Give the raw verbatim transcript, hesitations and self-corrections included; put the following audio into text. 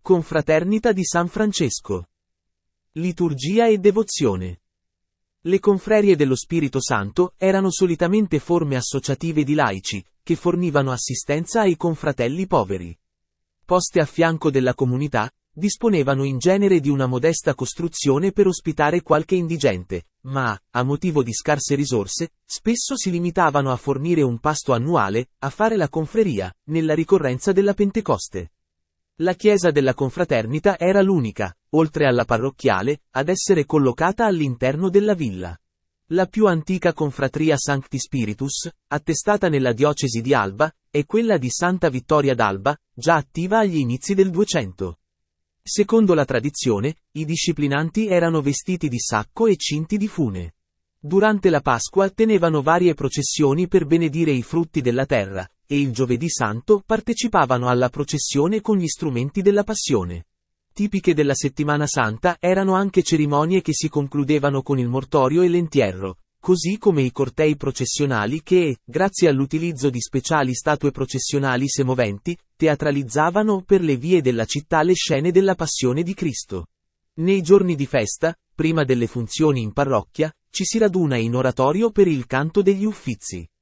Confraternita di San Francesco. Liturgia e devozione. Le confrerie dello Spirito Santo erano solitamente forme associative di laici, che fornivano assistenza ai confratelli poveri. Poste a fianco della comunità, disponevano in genere di una modesta costruzione per ospitare qualche indigente, ma, a motivo di scarse risorse, spesso si limitavano a fornire un pasto annuale, a fare la confreria, nella ricorrenza della Pentecoste. La chiesa della confraternita era l'unica, oltre alla parrocchiale, ad essere collocata all'interno della villa. La più antica confratria Sancti Spiritus, attestata nella diocesi di Alba, è quella di Santa Vittoria d'Alba, già attiva agli inizi del duecento. Secondo la tradizione, i disciplinanti erano vestiti di sacco e cinti di fune. Durante la Pasqua tenevano varie processioni per benedire i frutti della terra, e il Giovedì Santo partecipavano alla processione con gli strumenti della Passione. Tipiche della Settimana Santa erano anche cerimonie che si concludevano con il mortorio e l'entierro, così come i cortei processionali che, grazie all'utilizzo di speciali statue processionali semoventi, teatralizzavano per le vie della città le scene della Passione di Cristo. Nei giorni di festa, prima delle funzioni in parrocchia, ci si raduna in oratorio per il canto degli Uffizi.